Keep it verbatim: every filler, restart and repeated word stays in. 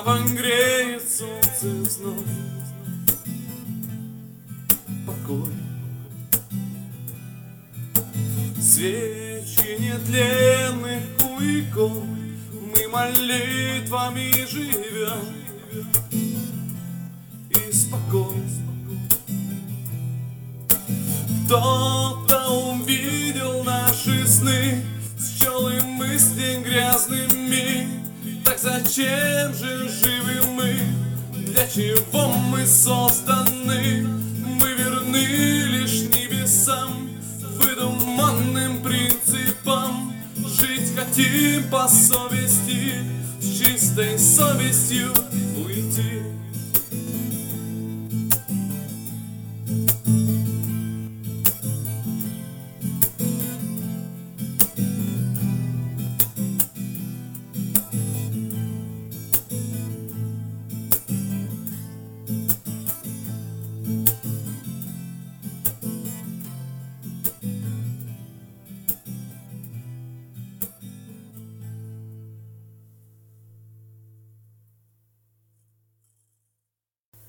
Кровь греет солнце вновь. Покой. Свечи нетленных у икон, мы молитвами живем и спокойно. Кто-то увидел наши сны, счел и мысли грязными. Так зачем же живы мы? Для чего мы созданы? Мы верны лишь небесам, выдуманным принципам. Жить хотим по совести, с чистой совестью уйти.